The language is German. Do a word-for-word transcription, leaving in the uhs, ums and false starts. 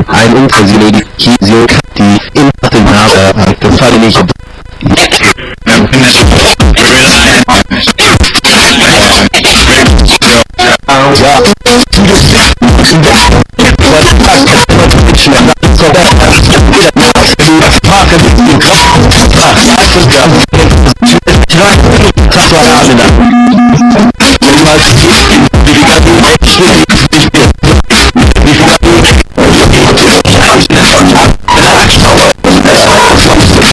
ein Unfall, die Kisio, die in den Haare, das fand ich nicht. Ja.